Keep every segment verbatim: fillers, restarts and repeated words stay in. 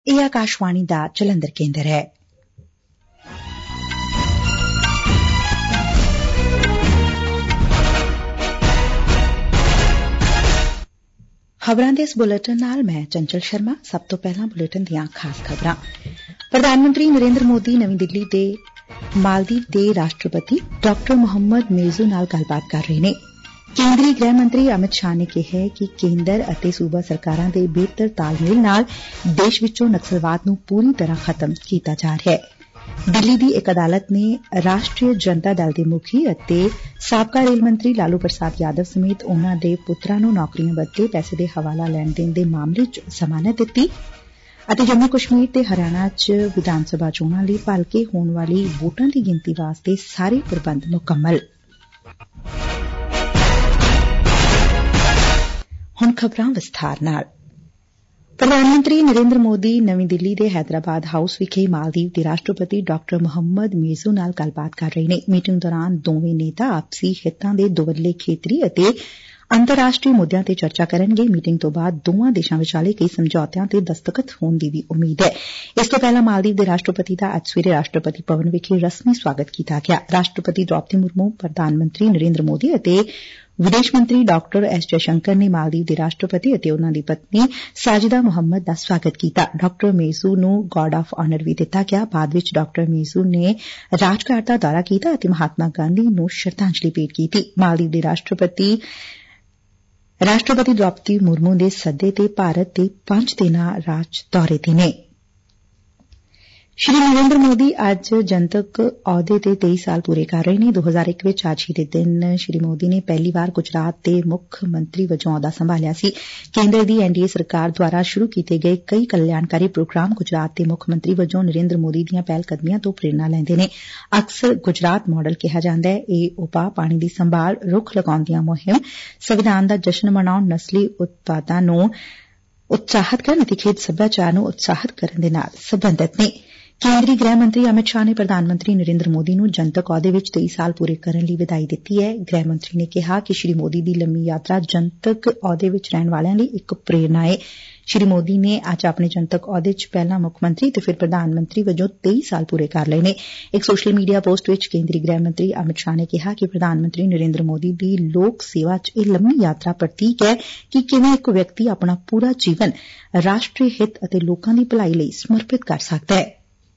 ਇਹ ਆਕਾਸ਼ਵਾਣੀ ਦਾ ਜਲੰਧਰ ਕੇਂਦਰ ਹੈ। ਖਬਰਾਂ ਦੇ ਇਸ ਬੁਲੇਟਿਨ ਨਾਲ ਮੈਂ ਚੰਚਲ ਸ਼ਰਮਾ। ਸਭ ਤੋਂ ਪਹਿਲਾਂ ਬੁਲੇਟਿਨ ਦੀਆਂ ਖਾਸ ਖਬਰਾਂ। ਪ੍ਰਧਾਨ ਮੰਤਰੀ ਨਰੇਂਦਰ ਮੋਦੀ ਨਵੀਂ ਦਿੱਲੀ ਦੇ ਮਾਲਦੀਵ ਦੇ ਰਾਸ਼ਟਰਪਤੀ ਡਾ ਮੁਹੰਮਦ ਮੇਜ਼ੂ ਨਾਲ ਗੱਲਬਾਤ ਕਰ ਰਹੇ ਨੇ। ਕੇਂਦਰੀ ਗ੍ਰਹਿ ਮੰਤਰੀ ਅਮਿਤ ਸ਼ਾਹ ਨੇ ਕਿਹੈ ਕਿ ਕੇਂਦਰ ਅਤੇ ਸੂਬਾ ਸਰਕਾਰਾਂ ਦੇ ਬਿਹਤਰ ਤਾਲਮੇਲ ਨਾਲ ਦੇਸ਼ ਵਿੱਚੋਂ ਨਕਸਲਵਾਦ ਨੂੰ ਪੂਰੀ ਤਰ੍ਹਾਂ ਖ਼ਤਮ ਕੀਤਾ ਜਾ ਰਿਹੈ। ਦਿੱਲੀ ਦੀ ਇੱਕ ਅਦਾਲਤ ਨੇ ਰਾਸ਼ਟਰੀ ਜਨਤਾ ਦਲ ਦੇ ਮੁਖੀ ਅਤੇ ਸਾਬਕਾ ਰੇਲ ਮੰਤਰੀ ਲਾਲੂ ਪ੍ਰਸਾਦ ਯਾਦਵ ਸਮੇਤ ਉਨੂਾਂ ਦੇ ਪੁੱਤਰਾਂ ਨੂੰ ਨੌਕਰੀਆਂ ਬਦਲੇ ਪੈਸੇ ਦੇ ਹਵਾਲਾ ਲੈਣ ਦੇਣ ਦੇ ਮਾਮਲੇ ਚ ਜ਼ਮਾਨਤ ਦਿੱਤੀ ਅਤੇ ਜੰਮੂ ਕਸ਼ਮੀਰ ਤੇ ਹਰਿਆਣਾ ਚ ਵਿਧਾਨ ਸਭਾ ਚੋਣਾਂ ਲਈ ਭਲਕੇ ਹੋਣ ਵਾਲੀ ਵੋਟਾਂ ਦੀ ਗਿਣਤੀ ਵਾਸਤੇ ਸਾਰੇ ਪ੍ਰਬੰਧ ਮੁਕੰਮਲ। ਹੁਣ ਖਬਰਾਂ ਵਿਸਥਾਰ ਨਾਲ। ਪ੍ਰਧਾਨ ਮੰਤਰੀ ਨਰੇਂਦਰ ਮੋਦੀ ਨਵੀਂ ਦਿੱਲੀ ਦੇ ਹੈਦਰਾਬਾਦ ਹਾਊਸ ਵਿਖੇ ਮਾਲਦੀਵ ਦੇ ਰਾਸ਼ਟਰਪਤੀ ਡਾ ਮੁਹੰਮਦ ਮੇਜ਼ੂ ਨਾਲ ਗੱਲਬਾਤ ਕਰ ਰਹੇ ਨੇ। ਮੀਟਿੰਗ ਦੌਰਾਨ ਦੋਵੇਂ ਨੇਤਾ ਆਪਸੀ ਹਿੱਤਾਂ ਦੇ ਦੁਵੱਲੇ ਖੇਤਰੀ ਅਤੇ ਅੰਤਰਰਾਸ਼ਟਰੀ ਮੁੱਦਿਆਂ ਤੇ ਚਰਚਾ ਕਰਨਗੇ। ਮੀਟਿੰਗ ਤੋਂ ਬਾਅਦ ਦੋਵਾਂ ਦੇਸ਼ਾਂ ਵਿਚਾਲੇ ਕਈ ਸਮਝੌਤਿਆਂ ਤੇ ਦਸਤਖਤ ਹੋਣ ਦੀ ਵੀ ਉਮੀਦ ਹੈ। ਇਸ ਤੋਂ ਪਹਿਲਾਂ ਮਾਲਦੀਵ ਦੇ ਰਾਸ਼ਟਰਪਤੀ ਦਾ ਅੱਜ ਸਵੇਰੇ ਰਾਸ਼ਟਰਪਤੀ ਭਵਨ ਵਿਖੇ ਰਸਮੀ ਸਵਾਗਤ ਕੀਤਾ ਗਿਆ। ਰਾਸ਼ਟਰਪਤੀ ਦ੍ਰੌਪਦੀ ਮੁਰਮੂ, ਪ੍ਰਧਾਨ ਮੰਤਰੀ ਨਰੇਂਦਰ ਮੋਦੀ ਅਤੇ ਵਿਦੇਸ਼ ਮੰਤਰੀ ਡਾ ਐਸ ਜੈਸ਼ੰਕਰ ਨੇ ਮਾਲਦੀਵ ਦੇ ਰਾਸ਼ਟਰਪਤੀ ਅਤੇ ਉਨੂਾਂ ਦੀ ਪਤਨੀ ਸਾਜਿਦਾ ਮੁਹੰਮਦ ਦਾ ਸਵਾਗਤ ਕੀਤਾ। ਡਾ ਮੇਜ਼ੂ ਨੂੰ ਗਾਰਡ ਆਫ਼ ਆਨਰ ਵੀ ਦਿੱਤਾ ਗਿਆ। ਬਾਅਦ ਵਿੱਚ ਡਾ ਮੇਜ਼ੂ ਨੇ ਰਾਜਘਾਟ ਦਾ ਦੌਰਾ ਕੀਤਾ ਅਤੇ ਮਹਾਤਮਾ ਗਾਂਧੀ ਨੂੰ ਸ਼ਰਧਾਂਜਲੀ ਭੇਟ ਕੀਤੀ। ਮਾਲਦੀਵ ਦੇ ਰਾਸ਼ਟਰਪਤੀ ਰਾਸ਼ਟਰਪਤੀ ਦ੍ਰੌਪਦੀ ਮੁਰਮੂ ਦੇ ਸੱਦੇ ਤੇ ਭਾਰਤ ਦੇ ਪੰਜ ਦਿਨਾਂ ਰਾਜ ਦੌਰੇ ਤੇ ਨੇ। ਸ਼੍ਰੀ ਨਰੇਂਦਰ ਮੋਦੀ ਅੱਜ ਜਨਤਕ ਅਹੁਦੇ ਤੇ ਤੇਈ ਸਾਲ ਪੂਰੇ ਕਰ ਰਹੇ ਨੇ। ਦੋ ਹਜ਼ਾਰ ਇੱਕ ਵਿੱਚ ਅੱਜ ਹੀ ਦੇ ਦਿਨ ਸ਼੍ਰੀ ਮੋਦੀ ਨੇ ਪਹਿਲੀ ਵਾਰ ਗੁਜਰਾਤ ਦੇ ਮੁੱਖ ਮੰਤਰੀ ਵਜੋਂ ਅਹੁਦਾ ਸੰਭਾਲਿਆ ਸੀ। ਕੇਂਦਰ ਦੀ ਐਨ ਡੀ ਏ ਸਰਕਾਰ ਦੁਆਰਾ ਸ਼ੁਰੂ ਕੀਤੇ ਗਏ ਕਈ ਕਲਿਆਣਕਾਰੀ ਪ੍ਰੋਗਰਾਮ ਗੁਜਰਾਤ ਦੇ ਮੁੱਖ ਮੰਤਰੀ ਵਜੋਂ ਨਰੇਂਦਰ ਮੋਦੀ ਦੀਆਂ ਪਹਿਲ ਕਦਮੀਆਂ ਤੋਂ ਪ੍ਰੇਰਨਾ ਲੈਂਦੇ ਨੇ। ਅਕਸਰ ਗੁਜਰਾਤ ਮਾਡਲ ਕਿਹਾ ਜਾਂਦਾ ਹੈ। ਇਹ ਉਪਾਅ ਪਾਣੀ ਦੀ ਸੰਭਾਲ, ਰੁੱਖ ਲਗਾਉਣ ਦੀਆਂ ਮੁਹਿੰਮ, ਸੰਵਿਧਾਨ ਦਾ ਜਸ਼ਨ ਮਨਾਉਣ, ਨਸਲੀ ਉਤਪਾਦਾਂ ਨੂੰ ਉਤਸ਼ਾਹਿਤ ਕਰਨ ਅਤੇ ਖੇਤ ਸੱਭਿਆਚਾਰ ਨੂੰ ਉਤਸ਼ਾਹਿਤ ਕਰਨ ਦੇ ਨਾਲ ਸਬੰਧਤ ਨੇ। ਕੇਂਦਰੀ ਗ੍ਰਹਿ ਮੰਤਰੀ ਅਮਿਤ ਸ਼ਾਹ ਨੇ ਪ੍ਰਧਾਨ ਮੰਤਰੀ ਨਰੇਂਦਰ ਮੋਦੀ ਨੂੰ ਜਨਤਕ ਅਹੁਦੇ ਵਿੱਚ ਤੇਈ ਸਾਲ ਪੂਰੇ ਕਰਨ ਲਈ ਵਧਾਈ ਦਿੱਤੀ ਹੈ। ਗ੍ਰਹਿ ਮੰਤਰੀ ਨੇ ਕਿਹਾ ਕਿ ਸ਼੍ਰੀ ਮੋਦੀ ਦੀ ਲੰਮੀ ਯਾਤਰਾ ਜਨਤਕ ਅਹੁਦੇ ਵਿੱਚ ਰਹਿਣ ਵਾਲਿਆਂ ਲਈ ਇੱਕ ਪ੍ਰੇਰਨਾ ਏ। ਸ਼੍ਰੀ ਮੋਦੀ ਨੇ ਅੱਜ ਆਪਣੇ ਜਨਤਕ ਅਹੁਦੇ ਚ ਪਹਿਲਾਂ ਮੁੱਖ ਮੰਤਰੀ ਤੇ ਫਿਰ ਪ੍ਰਧਾਨ ਮੰਤਰੀ ਵਜੋਂ ਤੇਈ ਸਾਲ ਪੂਰੇ ਕਰ ਲਏ ਨੇ। ਇੱਕ ਸੋਸ਼ਲ ਮੀਡੀਆ ਪੋਸਟ ਵਿੱਚ ਕੇਂਦਰੀ ਗ੍ਰਹਿ ਮੰਤਰੀ ਅਮਿਤ ਸ਼ਾਹ ਨੇ ਕਿਹਾ ਕਿ ਪ੍ਰਧਾਨ ਮੰਤਰੀ ਨਰੇਂਦਰ ਮੋਦੀ ਦੀ ਲੋਕ ਸੇਵਾ ਚ ਇਹ ਲੰਮੀ ਯਾਤਰਾ ਪ੍ਰਤੀਕ ਹੈ ਕਿ ਕਿਵੇਂ ਇੱਕ ਵਿਅਕਤੀ ਆਪਣਾ ਪੂਰਾ ਜੀਵਨ ਰਾਸ਼ਟਰੀ ਹਿੱਤ ਅਤੇ ਲੋਕਾਂ ਦੀ ਭਲਾਈ ਲਈ ਸਮਰਪਿਤ ਕਰ ਸਕਦਾ ਹੈ।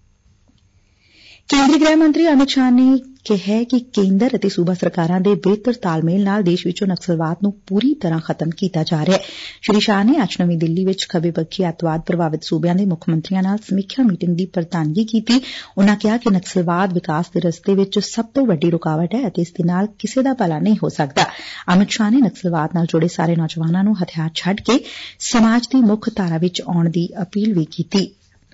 ਕੇਂਦਰੀ ਗ੍ਰਹਿ ਮੰਤਰੀ ਅਮਿਤ ਸ਼ਾਹ ਨੇ ਕਿਹੈ ਕਿ ਕੇਂਦਰ ਅਤੇ ਸੂਬਾ ਸਰਕਾਰਾਂ ਦੇ ਬਿਹਤਰ ਤਾਲਮੇਲ ਨਾਲ ਦੇਸ਼ ਵਿੱਚੋਂ ਨਕਸਲਵਾਦ ਨੂੰ ਪੂਰੀ ਤਰ੍ਹਾਂ ਖ਼ਤਮ ਕੀਤਾ ਜਾ ਰਿਹੈ। ਸ਼੍ਰੀ ਸ਼ਾਹ ਨੇ ਅੱਜ ਨਵੀਂ ਦਿੱਲੀ ਵਿੱਚ ਖੱਬੇ ਪੱਖੀ ਅੱਤਵਾਦ ਪ੍ਰਭਾਵਿਤ ਸੂਬਿਆਂ ਦੇ ਮੁੱਖ ਮੰਤਰੀਆਂ ਨਾਲ ਸਮੀਖਿਆ ਮੀਟਿੰਗ ਦੀ ਪ੍ਰਧਾਨਗੀ ਕੀਤੀ। ਉਨੂਾਂ ਕਿਹਾ ਕਿ ਨਕਸਲਵਾਦ ਵਿਕਾਸ ਦੇ ਰਸਤੇ ਵਿੱਚ ਸਭ ਤੋਂ ਵੱਡੀ ਰੁਕਾਵਟ ਹੈ ਅਤੇ ਇਸ ਦੇ ਨਾਲ ਕਿਸੇ ਦਾ ਭਲਾ ਨਹੀਂ ਹੋ ਸਕਦਾ। ਅਮਿਤ ਸ਼ਾਹ ਨੇ ਨਕਸਲਵਾਦ ਨਾਲ ਜੁੜੇ ਸਾਰੇ ਨੌਜਵਾਨਾਂ ਨੂੰ ਹਥਿਆਰ ਛੱਡ ਕੇ ਸਮਾਜ ਦੀ ਮੁੱਖ ਧਾਰਾ ਵਿੱਚ ਆਉਣ ਦੀ ਅਪੀਲ ਵੀ ਕੀਤੀ।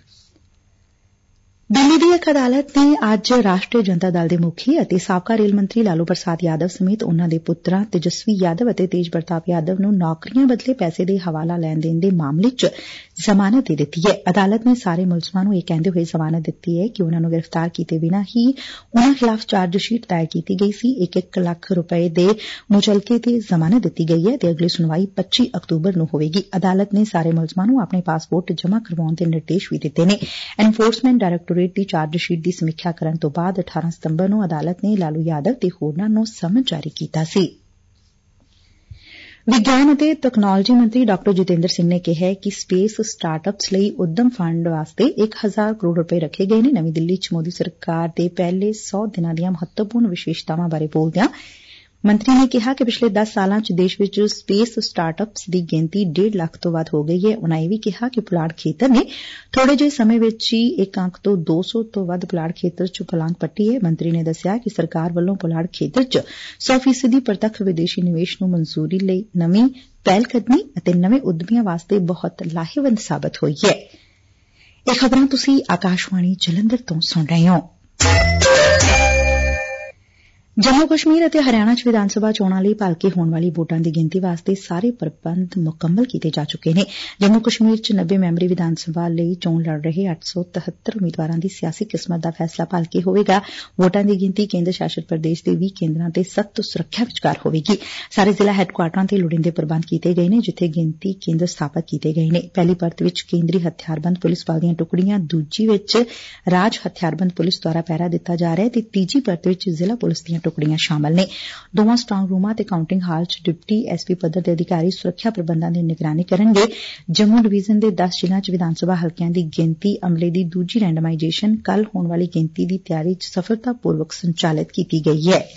ਦਿੱਲੀ ਦੀ ਇੱਕ ਅਦਾਲਤ ਨੇ ਅੱਜ ਰਾਸ਼ਟਰੀ ਜਨਤਾ ਦਲ ਦੇ ਮੁਖੀ ਅਤੇ ਸਾਬਕਾ ਰੇਲ ਮੰਤਰੀ ਲਾਲੂ ਪ੍ਰਸਾਦ ਯਾਦਵ ਸਮੇਤ ਉਨੂਾਂ ਦੇ ਪੁੱਤਰਾਂ ਤੇਜਸਵੀ ਯਾਦਵ ਅਤੇ ਤੇਜ ਪ੍ਰਤਾਪ ਯਾਦਵ ਨੂੰ ਨੌਕਰੀਆਂ ਬਦਲੇ ਪੈਸੇ ਦੇ ਹਵਾਲਾ ਲੈਣ ਦੇਣ ਦੇ ਮਾਮਲੇ ਚ ਜ਼ਮਾਨਤ ਦੇ ਦਿੱਤੀ ਹੈ। ਅਦਾਲਤ ਨੇ ਸਾਰੇ ਮੁਲਜ਼ਮਾਂ ਨੂੰ ਇਹ ਕਹਿੰਦੇ ਹੋਏ ਜ਼ਮਾਨਤ ਦਿੱਤੀ ਹੈ ਕਿ ਉਨੂਾਂ ਨੂੰ ਗ੍ਰਿਫ਼ਤਾਰ ਕੀਤੇ ਬਿਨਾਂ ਹੀ ਉਨੂਾਂ ਖਿਲਾਫ਼ ਚਾਰਜਸ਼ੀਟ ਦਾਇਰ ਕੀਤੀ ਗਈ ਸੀ। ਇੱਕ ਇੱਕ ਲੱਖ ਰੁਪਏ ਦੇ ਮੁਚਲਕੇ ਤੇ ਜ਼ਮਾਨਤ ਦਿੱਤੀ ਗਈ ਹੈ ਤੇ ਅਗਲੀ ਸੁਣਵਾਈ ਪੱਚੀ ਅਕਤੂਬਰ ਨੂੰ ਹੋਵੇਗੀ। ਅਦਾਲਤ ਨੇ ਸਾਰੇ ਮੁਲਜ਼ਮਾਂ ਨੂੰ ਆਪਣੇ ਪਾਸਪੋਰਟ ਜਮ੍ਹਾਂ ਕਰਵਾਉਣ ਦੇ ਨਿਰਦੇਸ਼ ਵੀ ਦਿੱਤੇ ਨੇ। ਐਨਫੋਰਸਮੈਂਟ ਡਾਇਰੈਕਟੋਰੇਟ ਦੀ ਚਾਰਜਸ਼ੀਟ ਦੀ ਸਮੀਖਿਆ ਕਰਨ ਤੋਂ ਬਾਅਦ ਅਠਾਰਾਂ ਸਤੰਬਰ ਨੂੰ ਅਦਾਲਤ ਨੇ ਲਾਲੂ ਯਾਦਵ ਤੇ ਹੋਰਨਾਂ ਨੂੰ ਸਮਨ ਜਾਰੀ ਕੀਤਾ ਸੀ। ਵਿਗਿਆਨ ਅਤੇ ਤਕਨਾਲੋਜੀ ਮੰਤਰੀ ਡਾ ਜਿਤੇਂਦਰ ਸਿੰਘ ਨੇ ਕਿਹੈ ਕਿ ਸਪੇਸ ਸਟਾਰਟ-ਅਪਸ ਲਈ ਉੱਦਮ ਫੰਡ ਵਾਸਤੇ ਇੱਕ ਹਜ਼ਾਰ ਕਰੋੜ ਰੁਪਏ ਰੱਖੇ ਗਏ ਨੇ। ਨਵੀਂ ਦਿੱਲੀ ਚ ਮੋਦੀ ਸਰਕਾਰ ਦੇ ਪਹਿਲੇ ਸੌ ਦਿਨਾਂ ਦੀਆਂ ਮਹੱਤਵਪੂਰਨ ਵਿਸ਼ੇਸ਼ਤਾਵਾਂ ਬਾਰੇ ਬੋਲਦਿਆਂ ਮੰਤਰੀ ਨੇ ਕਿਹਾ ਕਿ ਪਿਛਲੇ ਦਸ ਸਾਲਾਂ ਚ ਦੇਸ਼ ਵਿੱਚ ਸਪੇਸ ਸਟਾਰਟ-ਅਪਸ ਦੀ ਗਿਣਤੀ ਡੇਢ ਲੱਖ ਤੋਂ ਵੱਧ ਹੋ ਗਈ ਏ। ਉਨੂਾਂ ਇਹ ਵੀ ਕਿਹਾ ਕਿ ਪੁਲਾੜ ਖੇਤਰ ਨੇ ਥੋੜੇ ਜਿਹੇ ਸਮੇਂ ਵਿੱਚ ਹੀ ਇੱਕ ਅੰਕ ਤੋਂ ਦੋ ਸੌ ਤੋਂ ਵੱਧ ਪੁਲਾੜ ਖੇਤਰ ਚ ਪਲਾਂਘ ਪੱਟੀ ਏ। ਮੰਤਰੀ ਨੇ ਦੱਸਿਆ ਕਿ ਸਰਕਾਰ ਵੱਲੋਂ ਪੁਲਾੜ ਖੇਤਰ ਚ ਸੌ ਫੀਸਦੀ ਪ੍ਰਤੱਖ ਵਿਦੇਸ਼ੀ ਨਿਵੇਸ਼ ਨੂੰ ਮਨਜ਼ੂਰੀ ਲਈ ਨਵੀਂ ਪਹਿਲਕਦਮੀ ਅਤੇ ਨਵੇਂ ਉੱਦਮੀਆਂ ਵਾਸਤੇ ਬਹੁਤ ਲਾਹੇਵੰਦ ਸਾਬਤ ਹੋਈ ਏ। ਇਹ ਖ਼ਬਰਾਂ ਤੁਸੀਂ ਆਕਾਸ਼ਵਾਣੀ ਜਲੰਧਰ ਤੋਂ ਸੁਣ ਰਹੇ ਹੋ। ਜੰਮੂ ਕਸ਼ਮੀਰ ਅਤੇ ਹਰਿਆਣਾ ਚ ਵਿਧਾਨ ਸਭਾ ਚੋਣਾਂ ਲਈ ਭਲਕੇ ਹੋਣ ਵਾਲੀ ਵੋਟਾਂ ਦੀ ਗਿਣਤੀ ਵਾਸਤੇ ਸਾਰੇ ਪ੍ਰਬੰਧ ਮੁਕੰਮਲ ਕੀਤੇ ਜਾ ਚੁੱਕੇ ਨੇ। ਜੰਮੂ ਕਸ਼ਮੀਰ ਚ ਨੱਬੇ ਮੈਂਬਰੀ ਵਿਧਾਨ ਸਭਾ ਲਈ ਚੋਣ ਲੜ ਰਹੇ ਅੱਠ ਸੌ ਤਹੱਤਰ ਉਮੀਦਵਾਰਾਂ ਦੀ ਸਿਆਸੀ ਕਿਸਮਤ ਦਾ ਫੈਸਲਾ ਭਲਕੇ ਹੋਵੇਗਾ। ਵੋਟਾਂ ਦੀ ਗਿਣਤੀ ਕੇਂਦਰ ਸ਼ਾਸਤ ਪ੍ਰਦੇਸ਼ ਦੇ ਵੀਹ ਕੇਂਦਰਾਂ ਤੇ ਸਖ਼ਤ ਸੁਰੱਖਿਆ ਵਿਚਕਾਰ ਹੋਵੇਗੀ। ਸਾਰੇ ਜ਼ਿਲ੍ਹਾ ਹੈਡਕੁਆਟਰਾਂ ਤੇ ਲੋੜੀਂਦੇ ਪ੍ਰਬੰਧ ਕੀਤੇ ਗਏ ਨੇ, ਜਿੱਥੇ ਗਿਣਤੀ ਕੇਂਦਰ ਸਥਾਪਤ ਕੀਤੇ ਗਏ ਨੇ। ਪਹਿਲੀ ਪਰਤ ਵਿਚ ਕੇਂਦਰੀ ਹਥਿਆਰਬੰਦ ਪੁਲਿਸ ਬਲ ਦੀਆਂ ਟੁਕੜੀਆਂ, ਦੂਜੀ ਵਿਚ ਰਾਜ ਹਥਿਆਰਬੰਦ ਪੁਲਿਸ ਦੁਆਰਾ ਪਹਿਰਾ ਦਿੱਤਾ ਜਾ ਰਿਹਾ ਤੇ ਤੀਜੀ ਪਰਤ ਵਿਚ ਜ਼ਿਲ੍ਹਾ ਪੁਲਿਸ ਦੀਆਂ ਟੁਕੜੀਆਂ ਸ਼ਾਮਲ ਨੇ। ਦੋਵਾਂ ਸਟਰਾਂਗ ਰੂਮਾਂ ਤੇ ਕਾਊਂਟਿੰਗ ਹਾਲ ਚ ਡਿਪਟੀ ਐਸ ਪੀ ਪੱਧਰ ਦੇ ਅਧਿਕਾਰੀ ਸੁਰੱਖਿਆ ਪ੍ਰਬੰਧਾਂ ਦੀ ਨਿਗਰਾਨੀ ਕਰਨਗੇ। ਜੰਮੂ ਡਿਵੀਜ਼ਨ ਦੇ ਦਸ ਜ਼ਿਲ੍ਹਿਆਂ ਚ ਵਿਧਾਨ ਸਭਾ ਹਲਕਿਆਂ ਦੀ ਗਿਣਤੀ ਅਮਲੇ ਦੀ ਦੂਜੀ ਰੈਂਡਮਾਈਜੇਸ਼ਨ ਕੱਲ੍ਹ ਹੋਣ ਵਾਲੀ ਗਿਣਤੀ ਦੀ ਤਿਆਰੀ ਚ ਸਫਲਤਾਪੂਰਵਕ ਸੰਚਾਲਿਤ ਕੀਤੀ ਗਈ ਐ।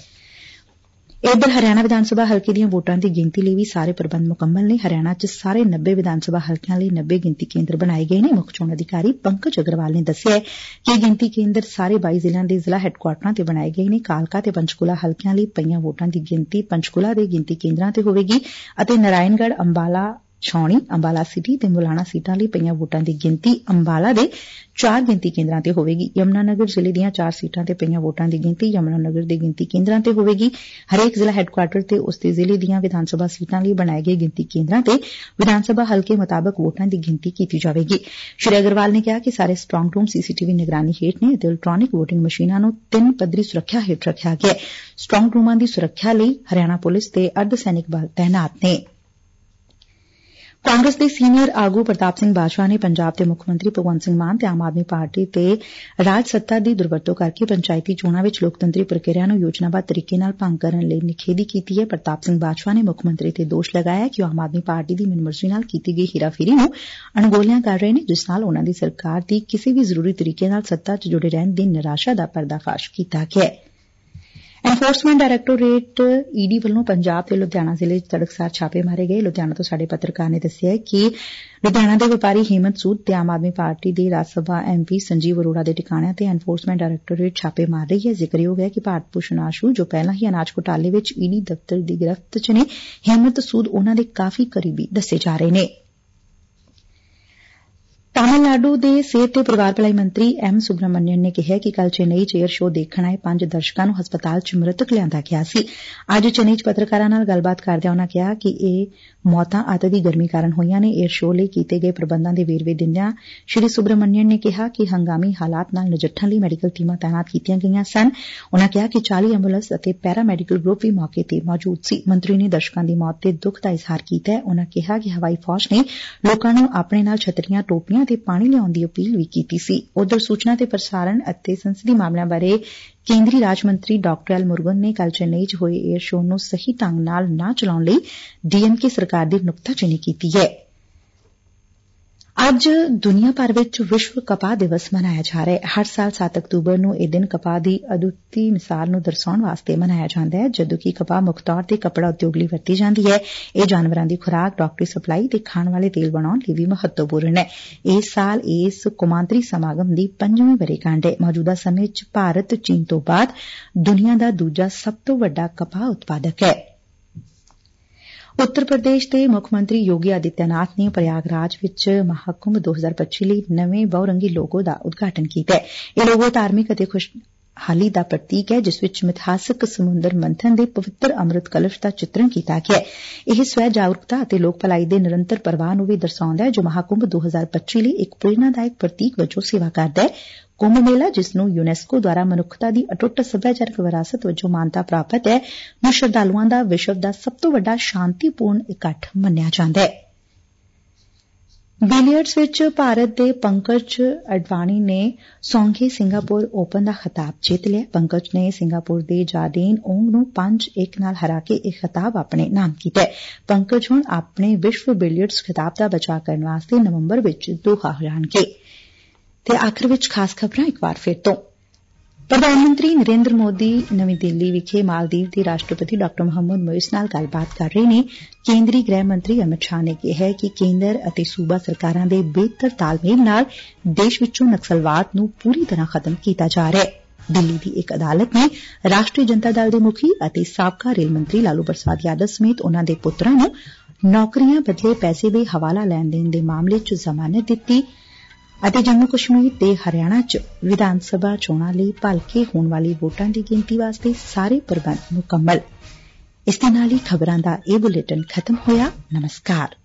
ਇਧਰ ਹਰਿਆਣਾ ਵਿਧਾਨ ਸਭਾ ਹਲਕੇ ਦੀਆਂ ਵੋਟਾਂ ਦੀ ਗਿਣਤੀ ਲਈ ਵੀ ਸਾਰੇ ਪ੍ਰਬੰਧ ਮੁਕੰਮਲ ਨੇ। ਹਰਿਆਣਾ ਚ ਸਾਰੇ ਨੱਬੇ ਵਿਧਾਨ ਸਭਾ ਹਲਕਿਆਂ ਲਈ ਨੱਬੇ ਗਿਣਤੀ ਕੇਂਦਰ ਬਣਾਏ ਗਏ ਨੇ। ਮੁੱਖ ਚੋਣ ਅਧਿਕਾਰੀ ਪੰਕਜ ਅਗਰਵਾਲ ਨੇ ਦੱਸਿਆ ਕਿ ਗਿਣਤੀ ਕੇਂਦਰ ਸਾਰੇ ਬਾਈ ਜ਼ਿਲ੍ਹਿਆਂ ਦੇ ਜ਼ਿਲ੍ਹਾ ਹੈਡਕੁਆਟਰਾਂ ਤੇ ਬਣਾਏ ਗਏ ਨੇ। ਕਾਲਕਾ ਤੇ ਪੰਚਕੂਲਾ ਹਲਕਿਆਂ ਲਈ ਪਈਆਂ ਵੋਟਾਂ ਦੀ ਗਿਣਤੀ ਪੰਚਕੂਲਾ ਦੇ ਗਿਣਤੀ ਕੇਂਦਰਾਂ ਤੇ ਹੋਵੇਗੀ ਅਤੇ ਨਾਰਾਇਣਗੜ੍ਹ, ਅੰਬਾਲਾ, ਛਾਉਣੀ, ਅੰਬਾਲਾ ਸਿਟੀ ਤੇ ਮੁਲਾਣਾ ਸੀਟਾਂ ਲਈ ਪਈਆਂ ਵੋਟਾਂ ਦੀ ਗਿਣਤੀ ਅੰਬਾਲਾ ਦੇ ਚਾਰ ਗਿਣਤੀ ਕੇਂਦਰਾਂ ਤੇ ਹੋਵੇਗੀ। ਯਮੁਨਾਨਗਰ ਜ਼ਿਲ੍ਹੇ ਦੀਆਂ ਚਾਰ ਸੀਟਾਂ ਤੇ ਪਈਆਂ ਵੋਟਾਂ ਦੀ ਗਿਣਤੀ ਯਮੁਨਾਨਗਰ ਦੇ ਗਿਣਤੀ ਕੇਂਦਰਾਂ ਤੇ ਹੋਵੇਗੀ। ਹਰੇਕ ਜ਼ਿਲ੍ਹਾ ਹੈਡਕੁਆਟਰ ਤੇ ਉਸ ਦੇ ਜ਼ਿਲ੍ਹੇ ਦੀਆਂ ਵਿਧਾਨ ਸਭਾ ਸੀਟਾਂ ਲਈ ਬਣਾਏ ਗਏ ਗਿਣਤੀ ਕੇਂਦਰਾਂ ਤੇ ਵਿਧਾਨ ਸਭਾ ਹਲਕੇ ਮੁਤਾਬਕ ਵੋਟਾਂ ਦੀ ਗਿਣਤੀ ਕੀਤੀ ਜਾਵੇਗੀ। ਸ੍ਰੀ ਅਗਰਵਾਲ ਨੇ ਕਿਹਾ ਕਿ ਸਾਰੇ strong room C C T V ਨਿਗਰਾਨੀ ਹੇਠ ਨੇ ਅਤੇ ਇਲੈਕਟ੍ਰਾਨਿਕ ਵੋਟਿੰਗ ਮਸ਼ੀਨਾਂ ਨੂੰ ਤਿੰਨ ਪੱਧਰੀ ਸੁਰੱਖਿਆ ਹੇਠ ਰੱਖਿਆ ਗਿਐ। ਸਟਰਾਂਗ ਰੂਮਾਂ ਦੀ ਸੁਰੱਖਿਆ ਲਈ ਹਰਿਆਣਾ ਪੁਲਿਸ ਤੇ ਅਰਧ ਸੈਨਿਕ ਬਲ ਤੈਨਾਤ ਨੇ। ਕਾਂਗਰਸ ਦੇ ਸੀਨੀਅਰ ਆਗੂ ਪ੍ਰਤਾਪ ਸਿੰਘ ਬਾਜਵਾ ਨੇ ਪੰਜਾਬ ਦੇ ਮੁੱਖ ਮੰਤਰੀ ਭਗਵੰਤ ਸਿੰਘ ਮਾਨ ਤੇ ਆਮ ਆਦਮੀ ਪਾਰਟੀ ਤੇ ਰਾਜ ਸੱਤਾ ਦੀ ਦੁਰਵਰਤੋਂ ਕਰਕੇ ਪੰਚਾਇਤੀ ਚੋਣਾਂ ਵਿੱਚ ਲੋਕਤੰਤਰੀ ਪ੍ਰਕਿਰਿਆ ਨੂੰ ਯੋਜਨਾਬੱਧ ਤਰੀਕੇ ਨਾਲ ਭੰਗ ਕਰਨ ਲਈ ਨਿਖੇਧੀ ਕੀਤੀ ਹੈ। ਪ੍ਰਤਾਪ ਸਿੰਘ ਬਾਜਵਾ ਨੇ ਮੁੱਖ ਮੰਤਰੀ ਤੇ ਦੋਸ਼ ਲਗਾਇਆ ਕਿ ਉਹ ਆਮ ਆਦਮੀ ਪਾਰਟੀ ਦੀ ਮਨਮਰਜ਼ੀ ਨਾਲ ਕੀਤੀ ਗਈ ਹੀਰਾਫੇਰੀ ਨੂੰ ਅਣਗੌਲਿਆਂ ਕਰ ਰਹੇ ਨੇ, ਜਿਸ ਨਾਲ ਉਨੂਾਂ ਦੀ ਸਰਕਾਰ ਦੀ ਕਿਸੇ ਵੀ ਜ਼ਰੂਰੀ ਤਰੀਕੇ ਨਾਲ ਸੱਤਾ ਚ ਜੁੜੇ ਰਹਿਣ ਦੀ ਨਿਰਾਸ਼ਾ ਦਾ ਪਰਦਾਫਾਸ਼ ਕੀਤਾ ਗਿਐ। ਐਨਫੋਰਸਮੈਂਟ ਡਾਇਰੈਕਟੋਰੇਟ ਈ ਡੀ ਵੱਲੋਂ ਪੰਜਾਬ ਤੇ ਲੁਧਿਆਣਾ ਜ਼ਿਲ੍ਹੇ ਚ ਤੜਕਸਾਰ ਛਾਪੇ ਮਾਰੇ ਗਏ। ਲੁਧਿਆਣਾ ਤੋਂ ਸਾਡੇ ਪੱਤਰਕਾਰ ਨੇ ਦੱਸਿਆ ਕਿ ਲੁਧਿਆਣਾ ਦੇ ਵਪਾਰੀ ਹਿੰਮਤ ਸੂਦ ਤੇ ਆਮ ਆਦਮੀ ਪਾਰਟੀ ਦੇ ਰਾਜ ਸਭਾ ਐਮ ਪੀ ਸੰਜੀਵ ਅਰੋੜਾ ਦੇ ਟਿਕਾਣਿਆਂ ਤੇ ਐਨਫੋਰਸਮੈਂਟ ਡਾਇਰੈਕਟੋਰੇਟ ਛਾਪੇ ਮਾਰ ਰਹੀ ਹੈ। ਜ਼ਿਕਰਯੋਗ ਹੈ ਕਿ ਭਾਰਤ ਭੂਸ਼ਣ ਆਸ਼ੂ, ਜੋ ਪਹਿਲਾਂ ਹੀ ਅਨਾਜ ਘੁਟਾਲੇ ਵਿੱਚ ਈ ਡੀ ਦਫ਼ਤਰ ਦੀ ਗ੍ਰਿਫਤ ਚ ਨੇ, ਹਿੰਮਤ ਸੂਦ ਉਨੂਾਂ ਦੇ ਕਾਫ਼ੀ ਕਰੀਬੀ ਦੱਸੇ ਜਾ ਰਹੇ ਨੇ। ਤਾਮਿਲਨਾਡੂ ਦੇ ਸਿਹਤ ਤੇ ਪਰਿਵਾਰ ਭਲਾਈ ਮੰਤਰੀ ਐਮ ਸੁਬਰਾਮਨੀਅਨ ਨੇ ਕਿਹੈ ਕਿ ਕੱਲ੍ਹ ਚੇਨਈ ਚ ਏਅਰ ਸ਼ੋਅ ਦੇਖਣ ਆਏ ਪੰਜ ਦਰਸ਼ਕਾਂ ਨੂੰ ਹਸਪਤਾਲ ਚ ਮ੍ਰਿਤਕ ਲਿਆਂਦਾ ਗਿਆ ਸੀ। ਅੱਜ ਚੇਨਈ ਚ ਪੱਤਰਕਾਰਾਂ ਨਾਲ ਗੱਲਬਾਤ ਕਰਦਿਆਂ ਉਨੂਾਂ ਕਿਹਾ ਕਿ ਇਹ ਮੌਤਾਂ ਅੱਤ ਦੀ ਗਰਮੀ ਕਾਰਨ ਹੋਈਆਂ ਨੇ। ਏਅਰ ਸ਼ੋਅ ਲਈ ਕੀਤੇ ਗਏ ਪ੍ਰਬੰਧਾਂ ਦੇ ਵੇਰਵੇ ਦਿੰਦਿਆਂ ਸ੍ਰੀ ਸੁਬਰਾਮਨੀਅਨ ਨੇ ਕਿਹਾ ਕਿ ਹੰਗਾਮੀ ਹਾਲਾਤ ਨਾਲ ਨਜਿੱਠਣ ਲਈ ਮੈਡੀਕਲ ਟੀਮਾਂ ਤਾਇਨਾਤ ਕੀਤੀਆਂ ਗਈਆਂ ਸਨ। ਉਨੂਾਂ ਕਿਹਾ ਕਿ ਚਾਲੀ ਐਂਬੂਲੈਂਸ ਅਤੇ ਪੈਰਾ ਮੈਡੀਕਲ ਗਰੁੱਪ ਵੀ ਮੌਕੇ ਤੇ ਮੌਜੂਦ ਸੀ। ਮੰਤਰੀ ਨੇ ਦਰਸ਼ਕਾਂ ਦੀ ਮੌਤ ਤੇ ਦੁੱਖ ਦਾ ਇਜ਼ਹਾਰ ਕੀਤਾ। ਉਨੂਾਂ ਕਿਹਾ ਕਿ ਹਵਾਈ ਫੌਜ ਨੇ ਲੋਕਾਂ ਨੂੰ ਆਪਣੇ ਨਾਲ ਛਤਰੀਆਂ, ਟੋਪੀਆਂ ਤੇ ਪਾਣੀ ਲਿਆਉਣ ਦੀ ਅਪੀਲ ਵੀ ਕੀਤੀ ਸੀ। ਉਧਰ ਸੂਚਨਾ ਤੇ ਪ੍ਰਸਾਰਣ ਅਤੇ ਸੰਸਦੀ ਮਾਮਲਿਆਂ ਬਾਰੇ ਕੇਂਦਰੀ ਰਾਜ ਮੰਤਰੀ ਡਾਕਟਰ ਐਲ ਮੁਰੂਗਨ ਨੇ ਕੱਲ੍ਹ ਚੇਨਈ ਚ ਹੋਏ ਏਅਰ ਸ਼ੋਅ ਨੂੰ ਸਹੀ ਢੰਗ ਨਾਲ ਨਾ ਚਲਾਉਣ ਲਈ ਡੀ ਐਮ ਕੇ ਸਰਕਾਰ ਦੀ ਨੁਕਤਾਚੀਨੀ ਕੀਤੀ ਐ। ਅੱਜ ਦੁਨੀਆ ਭਰ ਵਿੱਚ ਵਿਸ਼ਵ ਕਪਾਹ ਦਿਵਸ ਮਨਾਇਆ ਜਾ ਰਿਹੈ। ਹਰ ਸਾਲ ਸੱਤ ਅਕਤੂਬਰ ਨੂੰ ਇਹ ਦਿਨ ਕਪਾਹ ਦੀ ਅਦੁੱਤੀ ਮਿਸਾਲ ਨੂੰ ਦਰਸਾਉਣ ਵਾਸਤੇ ਮਨਾਇਆ ਜਾਂਦਾ ਹੈ, ਜਦੋਂ ਕਿ ਕਪਾਹ ਮੁੱਖ ਤੌਰ ਤੇ ਕੱਪੜਾ ਉਦਯੋਗ ਲਈ ਵਰਤੀ ਜਾਂਦੀ ਹੈ। ਇਹ ਜਾਨਵਰਾਂ ਦੀ ਖੁਰਾਕ, ਡਾਕਟਰੀ ਸਪਲਾਈ ਤੇ ਖਾਣ ਵਾਲੇ ਤੇਲ ਬਣਾਉਣ ਲਈ ਵੀ ਮਹੱਤਵਪੂਰਨ ਹੈ। ਇਸ ਸਾਲ ਇਸ ਕੌਮਾਂਤਰੀ ਸਮਾਗਮ ਦੀ ਪੰਜਵੀਂ ਵਰ੍ਹੇਗੰਢ ਹੈ। ਮੌਜੂਦਾ ਸਮੇਂ ਚ ਭਾਰਤ ਚੀਨ ਤੋਂ ਬਾਅਦ ਦੁਨੀਆ ਦਾ ਦੂਜਾ ਸਭ ਤੋਂ ਵੱਡਾ ਕਪਾਹ ਉਤਪਾਦਕ ਹੈ। ਉੱਤਰ ਪ੍ਰਦੇਸ਼ ਦੇ ਮੁੱਖ ਮੰਤਰੀ ਯੋਗੀ ਆਦਿਤਿਆਨਾਥ ਨੇ ਪ੍ਰਯਾਗਰਾਜ ਵਿੱਚ ਮਹਾਕੁੰਭ ਦੋ ਹਜ਼ਾਰ ਪੱਚੀ ਲਈ ਨਵੇਂ ਬਹੁਰੰਗੀ ਲੋਗੋ ਦਾ ਉਦਘਾਟਨ ਕੀਤੈ। ਇਹ ਲੋਗੋ ਧਾਰਮਿਕ ਅਤੇ ਖੁਸ਼ਹਾਲੀ ਦਾ ਪ੍ਰਤੀਕ ਹੈ, ਜਿਸ ਵਿੱਚ ਮਿਥਿਹਾਸਕ ਸਮੁੰਦਰ ਮੰਥਨ ਦੇ ਪਵਿੱਤਰ ਅੰਮ੍ਰਿਤ ਕਲਸ਼ ਦਾ ਚਿਤਰਣ ਕੀਤਾ ਗਿਐ। ਇਹ ਸਵੈ ਜਾਗਰੂਕਤਾ ਅਤੇ ਲੋਕ ਭਲਾਈ ਦੇ ਨਿਰੰਤਰ ਪ੍ਰਵਾਹ ਨੂੰ ਵੀ ਦਰਸਾਉਂਦਾ ਹੈ, ਜੋ ਮਹਾਕੁੰਭ ਦੋ ਹਜ਼ਾਰ ਪੱਚੀ ਲਈ ਇੱਕ ਪ੍ਰੇਰਨਾਦਾਇਕ ਪ੍ਰਤੀਕ ਵਜੋਂ ਸੇਵਾ ਕਰਦਾ ਹੈ। ਕੁੰਭ ਮੇਲਾ, ਜਿਸ ਨੂੰ ਯੂਨੈਸਕੋ ਦੁਆਰਾ ਮਨੁੱਖਤਾ ਦੀ ਅਟੁੱਟ ਸੱਭਿਆਚਾਰਕ ਵਿਰਾਸਤ ਵਜੋਂ ਮਾਨਤਾ ਪ੍ਰਾਪਤ ਹੈ, ਨੂੰ ਸ਼ਰਧਾਲੂਆਂ ਦਾ ਵਿਸ਼ਵ ਦਾ ਸਭ ਤੋਂ ਵੱਡਾ ਸ਼ਾਂਤੀਪੂਰਨ ਇਕੱਠ ਮੰਨਿਆ ਜਾਂਦਾ ਹੈ। ਬਿਲੀਅਰਡਸ ਵਿੱਚ ਭਾਰਤ ਦੇ ਪੰਕਜ ਅਡਵਾਨੀ ਨੇ ਸੌਂਗੇ ਸਿੰਗਾਪੁਰ ਓਪਨ ਦਾ ਖਿਤਾਬ ਜਿੱਤ ਲਿਆ। ਪੰਕਜ ਨੇ ਸਿੰਗਾਪੁਰ ਦੇ ਜਾਰਡੇਨ ਓਂਗ ਨੂੰ ਪੰਜ ਇੱਕ ਨਾਲ ਹਰਾ ਕੇ ਇਹ ਖਿਤਾਬ ਆਪਣੇ ਨਾਮ ਕੀਤਾ। ਪੰਕਜ ਹੁਣ ਆਪਣੇ ਵਿਸ਼ਵ ਬਿਲੀਅਰਡਸ ਖਿਤਾਬ ਦਾ ਬਚਾਅ ਕਰਨ ਵਾਸਤੇ ਨਵੰਬਰ ਵਿੱਚ ਦੋਹਾ ਜਾਣਗੇ। ਤੇ ਆਖਰ ਵਿੱਚ ਖਾਸ ਖਬਰਾਂ ਇੱਕ ਵਾਰ ਫਿਰ ਤੋਂ। ਪ੍ਰਧਾਨ ਮੰਤਰੀ ਨਰੇਂਦਰ ਮੋਦੀ ਨਵੀਂ ਦਿੱਲੀ ਵਿਖੇ ਮਾਲਦੀਵ ਦੇ ਰਾਸ਼ਟਰਪਤੀ ਡਾਕਟਰ ਮੁਹੰਮਦ ਮੁਇਸ ਨਾਲ ਗੱਲਬਾਤ ਕਰ ਰਹੇ ਨੇ। ਕੇਂਦਰੀ ਗ੍ਰਹਿ ਮੰਤਰੀ ਅਮਿਤ ਸ਼ਾਹ ਨੇ ਕਿਹੈ ਕਿ ਕੇਂਦਰ ਅਤੇ ਸੂਬਾ ਸਰਕਾਰਾਂ ਦੇ ਬਿਹਤਰ ਤਾਲਮੇਲ ਨਾਲ ਦੇਸ਼ ਵਿੱਚੋਂ ਨਕਸਲਵਾਦ ਨੂੰ ਪੂਰੀ ਤਰ੍ਹਾਂ ਖ਼ਤਮ ਕੀਤਾ ਜਾ ਰਿਹੈ। ਦਿੱਲੀ ਦੀ ਇੱਕ ਅਦਾਲਤ ਨੇ ਰਾਸ਼ਟਰੀ ਜਨਤਾ ਦਲ ਦੇ ਮੁਖੀ ਅਤੇ ਸਾਬਕਾ ਰੇਲ ਮੰਤਰੀ ਲਾਲੂ ਪ੍ਰਸਾਦ ਯਾਦਵ ਸਮੇਤ ਉਨੂਾਂ ਦੇ ਪੁੱਤਰਾਂ ਨੂੰ ਨੌਕਰੀਆਂ ਬਦਲੇ ਪੈਸੇ ਦੇ ਹਵਾਲਾ ਲੈਣ ਦੇਣ ਦੇ ਮਾਮਲੇ ਚ ਜ਼ਮਾਨਤ ਦਿੱਤੀ। ਅਤੇ ਜੰਮੂ ਕਸ਼ਮੀਰ ਤੇ ਹਰਿਆਣਾ ਚ ਵਿਧਾਨ ਸਭਾ ਚੋਣਾਂ ਲਈ ਭਲਕੇ ਹੋਣ ਵਾਲੀ ਵੋਟਾਂ ਦੀ ਗਿਣਤੀ ਵਾਸਤੇ ਸਾਰੇ ਪ੍ਰਬੰਧ ਮੁਕੰਮਲ। ਇਸ ਦੇ ਨਾਲ ਹੀ ਖ਼ਬਰਾਂ ਦਾ ਇਹ ਬੁਲੇਟਿਨ ਖ਼ਤਮ ਹੋਇਆ। ਨਮਸਕਾਰ।